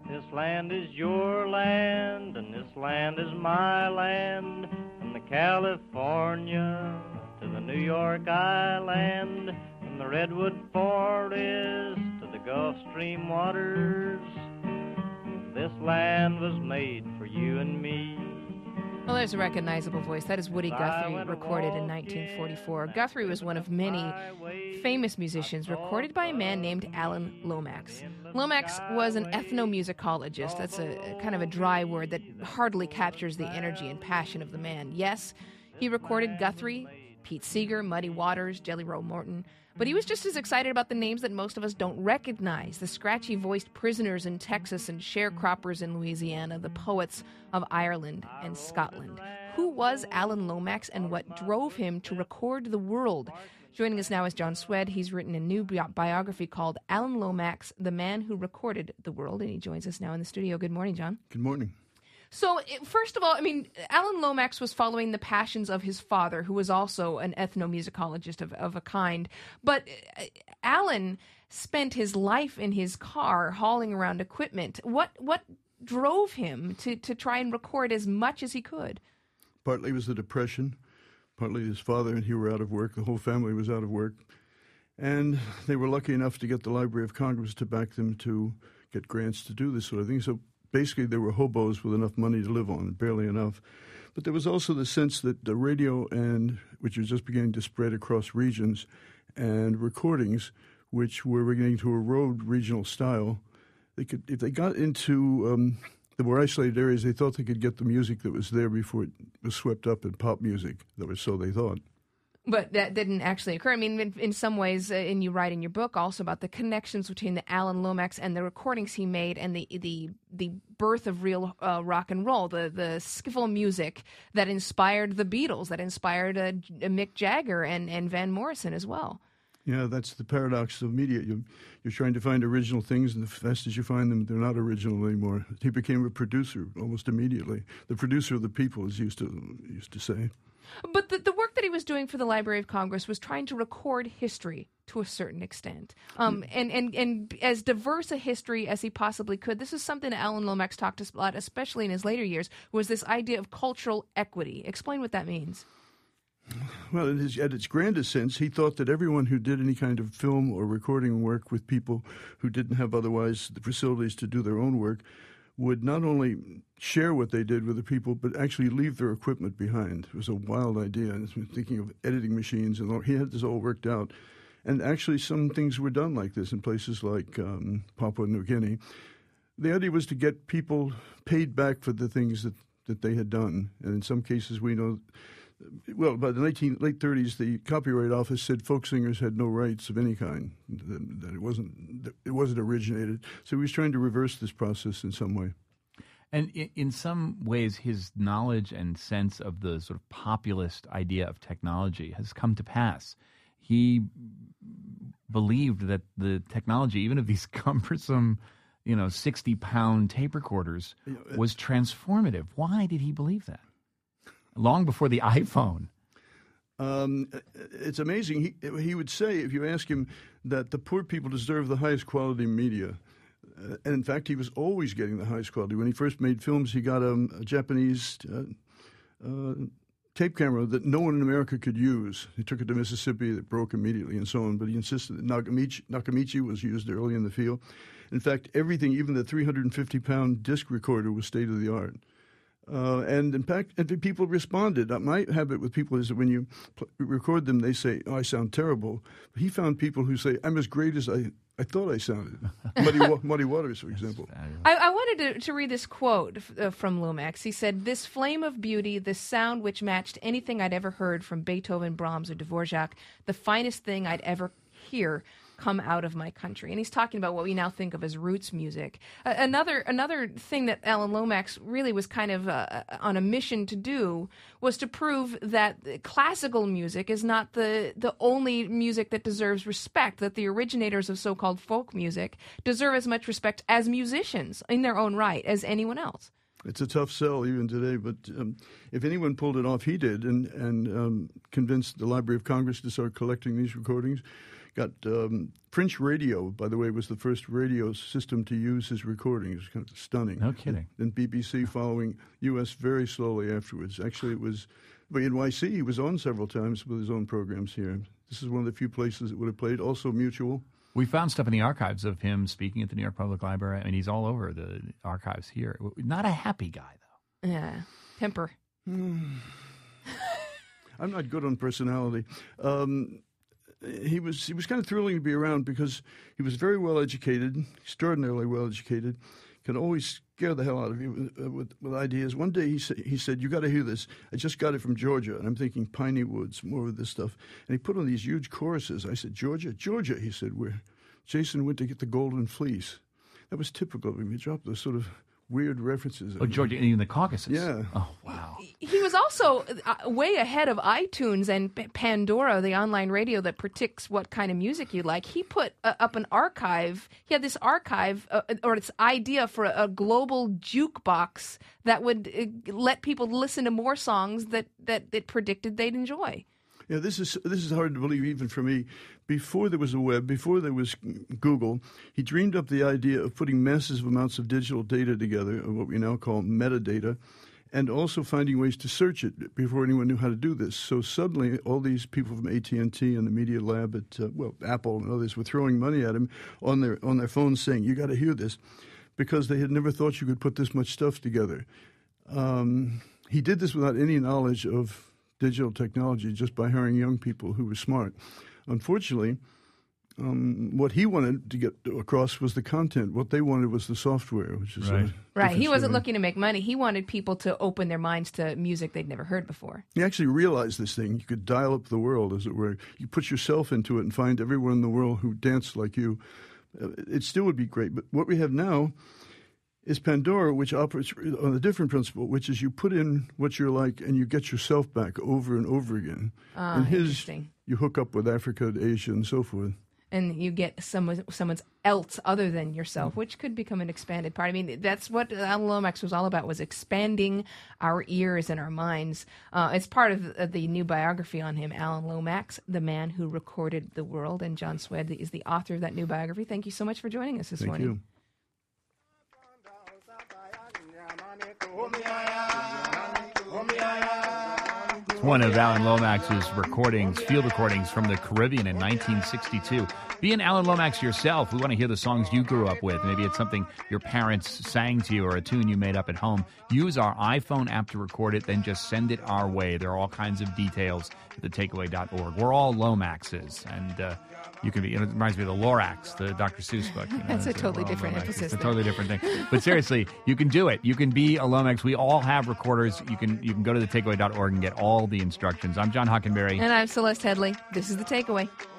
This land is your land, and this land is my land, from the California to the New York Island, from the Redwood Forest to the Gulf Stream waters. This land was made for you and me. Well, there's a recognizable voice. That is Woody Guthrie, recorded in 1944. Guthrie was one of many famous musicians, recorded by a man named Alan Lomax. Lomax was an ethnomusicologist. That's a kind of a dry word that hardly captures the energy and passion of the man. Yes, he recorded Guthrie, Pete Seeger, Muddy Waters, Jelly Roll Morton, but he was just as excited about the names that most of us don't recognize, the scratchy-voiced prisoners in Texas and sharecroppers in Louisiana, the poets of Ireland and Scotland. Who was Alan Lomax, and what drove him to record the world? Joining us now is John Swed. He's written a new biography called Alan Lomax, the Man Who Recorded the World, and he joins us now in the studio. Good morning, John. Good morning. So, first of all, I mean, Alan Lomax was following the passions of his father, who was also an ethnomusicologist of a kind. But Alan spent his life in his car hauling around equipment. What drove him to try and record as much as he could? Partly was the Depression. Partly his father and he were out of work. The whole family was out of work. And they were lucky enough to get the Library of Congress to back them to get grants to do this sort of thing. So basically, they were hobos with enough money to live on, barely enough. But there was also the sense that the radio, and which was just beginning to spread across regions, and recordings, which were beginning to erode regional style, they could, if they got into the more isolated areas, they thought they could get the music that was there before it was swept up in pop music. That was so they thought. But that didn't actually occur. I mean, in some ways, and you write in your book also about the connections between the Alan Lomax and the recordings he made and the birth of real rock and roll, the skiffle music that inspired the Beatles, that inspired Mick Jagger and Van Morrison as well. Yeah, that's the paradox of media. You're trying to find original things, and the fast as you find them, they're not original anymore. He became a producer almost immediately. The producer of the people, as used to say. But the work that he was doing for the Library of Congress was trying to record history to a certain extent, and as diverse a history as he possibly could. This is something that Alan Lomax talked about, especially in his later years, was this idea of cultural equity. Explain what that means. Well, at its grandest sense, he thought that everyone who did any kind of film or recording work with people who didn't have otherwise the facilities to do their own work would not only share what they did with the people, but actually leave their equipment behind. It was a wild idea. And thinking of editing machines, and he had this all worked out. And actually some things were done like this in places like Papua New Guinea. The idea was to get people paid back for the things that they had done. And in some cases we know, well, by the late 30s, the Copyright Office said folk singers had no rights of any kind, that it wasn't originated. So he was trying to reverse this process in some way. And in some ways, his knowledge and sense of the sort of populist idea of technology has come to pass. He believed that the technology, even of these cumbersome, 60-pound tape recorders, was transformative. Why did he believe that? Long before the iPhone. It's amazing. He would say, if you ask him, that the poor people deserve the highest quality media. And in fact, he was always getting the highest quality. When he first made films, he got a Japanese tape camera that no one in America could use. He took it to Mississippi, that broke immediately and so on. But he insisted that Nakamichi was used early in the field. In fact, everything, even the 350-pound disc recorder, was state-of-the-art. And in fact, people responded. My habit with people is that when you record them, they say, "Oh, I sound terrible." But he found people who say, "I'm as great as I thought I sounded." Muddy Waters, for example. I wanted to read this quote from Lomax. He said, "This flame of beauty, this sound which matched anything I'd ever heard from Beethoven, Brahms, or Dvorak, the finest thing I'd ever hear come out of my country." And he's talking about what we now think of as roots music. Another thing that Alan Lomax really was kind of on a mission to do was to prove that classical music is not the only music that deserves respect, that the originators of so-called folk music deserve as much respect as musicians in their own right as anyone else. It's a tough sell even today, but if anyone pulled it off, he did, and convinced the Library of Congress to start collecting these recordings. got French radio, by the way, was the first radio system to use his recording. It was kind of stunning. No kidding. And BBC following U.S. very slowly afterwards. Actually, it was NYC. He was on several times with his own programs here. This is one of the few places that would have played. Also Mutual. We found stuff in the archives of him speaking at the New York Public Library. I mean, he's all over the archives here. Not a happy guy, though. Yeah. Temper. I'm not good on personality. He was kind of thrilling to be around because he was very well educated, extraordinarily well educated, can always scare the hell out of you with ideas. One day he said, "You got to hear this. I just got it from Georgia." And I'm thinking Piney Woods, more of this stuff. And he put on these huge choruses. I said, "Georgia?" He said, "Where Jason went to get the golden fleece." That was typical of him. He dropped those sort of weird references. Oh, Georgia, in the Caucasus. Yeah. Oh, wow. He was also way ahead of iTunes and Pandora, the online radio that predicts what kind of music you like. He put up an archive. He had this archive, or this idea for a global jukebox that would let people listen to more songs that it predicted they'd enjoy. Yeah, this is hard to believe even for me. Before there was a web, before there was Google, he dreamed up the idea of putting massive amounts of digital data together, or what we now call metadata, and also finding ways to search it before anyone knew how to do this. So suddenly, all these people from AT&T and the Media Lab at Apple and others were throwing money at him on their phones, saying, "You got to hear this," because they had never thought you could put this much stuff together. He did this without any knowledge of digital technology, just by hiring young people who were smart. Unfortunately, what he wanted to get across was the content. What they wanted was the software, which is right. He wasn't looking to make money. He wanted people to open their minds to music they'd never heard before. He actually realized this thing. You could dial up the world, as it were. You put yourself into it and find everyone in the world who danced like you. It still would be great. But what we have now is Pandora, which operates on a different principle, which is you put in what you're like and you get yourself back over and over again. And interesting. You hook up with Africa, Asia, and so forth. And you get someone's else other than yourself, which could become an expanded part. I mean, that's what Alan Lomax was all about, was expanding our ears and our minds. It's part of the new biography on him, Alan Lomax, the man who recorded the world. And John Swed is the author of that new biography. Thank you so much for joining us this morning. Thank you. It's one of Alan Lomax's recordings, field recordings from the Caribbean in 1962. Be an Alan Lomax yourself. We want to hear the songs you grew up with. Maybe it's something your parents sang to you or a tune you made up at home. Use our iPhone app to record it, then just send it our way. There are all kinds of details at thetakeaway.org. We're all Lomaxes, and you can be. It reminds me of the Lorax, the Dr. Seuss book. That's a totally different emphasis. It's a totally different thing. But seriously, you can do it. You can be a Lomax. We all have recorders. You can go to thetakeaway.org and get all the instructions. I'm John Hockenberry. And I'm Celeste Headley. This is The Takeaway.